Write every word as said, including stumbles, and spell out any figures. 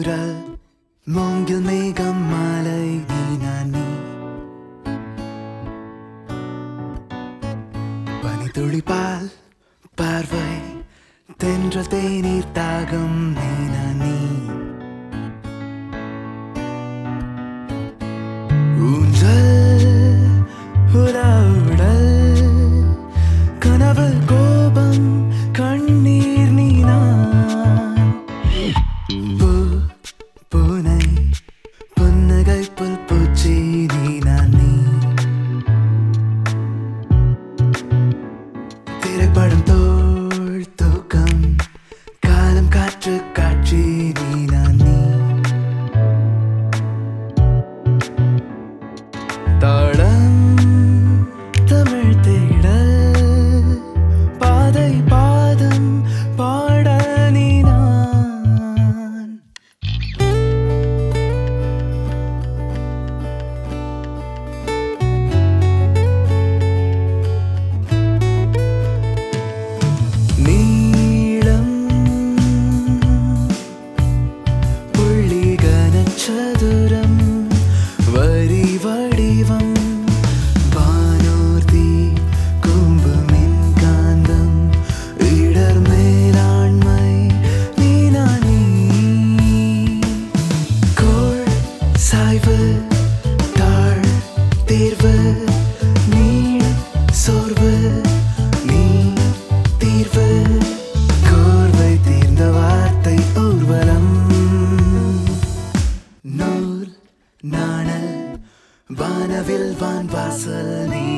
குரல் மூங்கில் மேகம் மாலை நீ நான் நீ பனித்துளிப்பால் பார்வை தென்றல் தேநீர் தாகம் நீ நான் நீ ஊஞ்சல் உலாவுடல் கனவு கோபம் கண்ணீர் நீ நான் பூ பூனை புன்னகை புல் பூச்சி நீ நான் நீ திரைப்படம் தோள் தூக்கம் காலம் காற்று காட்சி நீ நான் நீ தாளம் தமிழ் தேடல் பாதை பாதம் பாட நீ நான் நீளம் புள்ளி கனச்சதுரம் வரி வடிவம் வானூர்தி கும்பு மின்காந்தம் இடர் மேலாண்மை நீ நான் நீ கோள் சாய்வு தாழ் தீர்வு நீள் சோர்வு நீ தீர்வு கோர்வை தீர்ந்த வார்த்தை ஊர்வலம் நூல் நாணல் வானவில் வான் வாசல் நீ